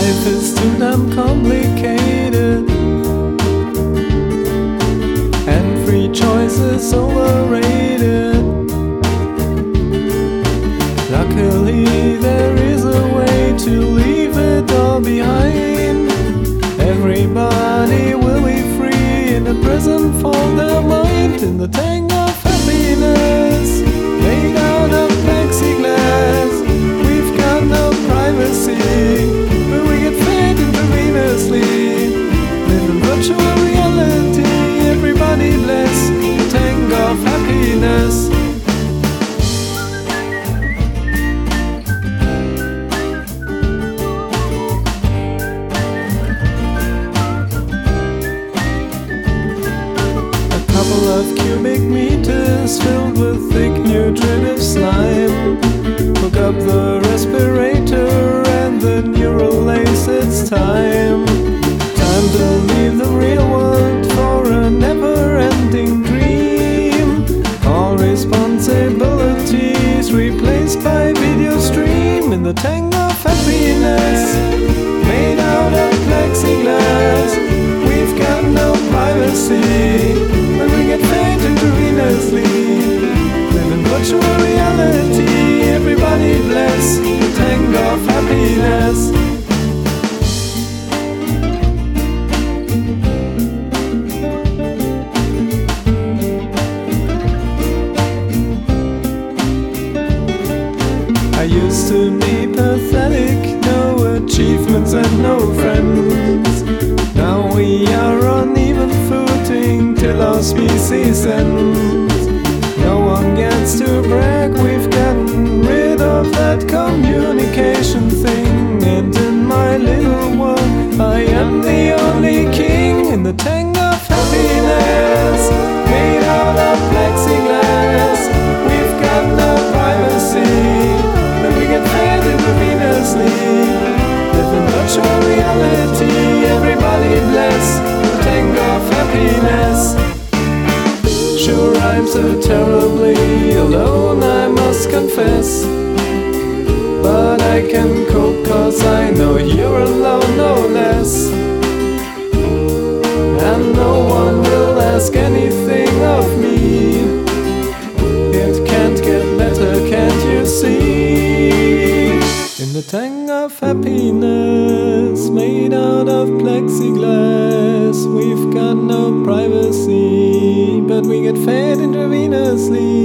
Life is too damn complicated, and free choice is overrated. Luckily there is a way to leave it all behind. Everybody will be free in a prison for their mind, in the tank of happiness made out of plexiglass. We've got no privacy, but we get fed intravenously. Live in virtual reality, everybody bless the tank of happiness. Couple of cubic meters filled with thick nutritive slime. Hook up the respirator and the neural lace, it's time. Time to leave the real world for a never-ending dream. All responsibilities replaced by video stream, in the tank of happiness made out of plexiglass. We've got no privacy, but we get fed intravenously. Live in virtual reality, everybody bless the tank of happiness. I used to be pathetic, no achievements and no friends. Now we are on even footing till our species ends. No one gets to brag, we've gotten rid of that communication thing. And in my little world, I am the only king, in the tank of happiness made out of plexiglass. We've got no privacy, but we get fed intravenously. Live in virtual reality, everybody bless the tank of happiness. Sure, I'm so terribly alone, I must confess, but I can cope cause I know you're alone, no less. And no one will ask anything of me. It can't get better, can't you see? In the tank of happiness made out of plexiglass, we've got no privacy, but we get fed intravenously.